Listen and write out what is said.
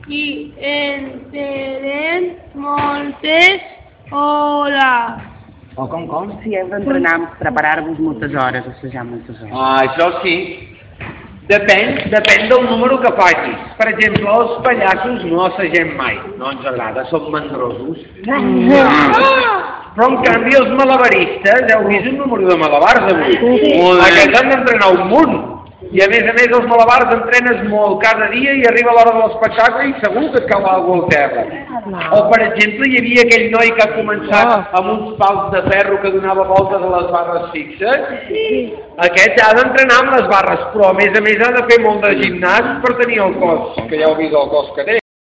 i en moltes hores. O com si heu d'entrenar, preparar-vos moltes hores, assajar moltes hores. Això sí. Depèn del número que facis. Per exemple, els pallassos no assagem mai. No ens agrada, som mandrosos. Però en canvi els malabaristes, heu vist un número de malabars avui? Aquests han d'entrenar un munt. I a més els malabars entrenes molt cada dia i arriba l'hora de l'espectacle i segur que et cau alguna cosa al terra. O per exemple hi havia aquell noi que ha començat amb uns pals de ferro que donava voltes a les barres fixes. Aquest ha d'entrenar amb les barres, però a més ha de fer molt de gimnàs per tenir el cos, que ja heu vist el cos que té.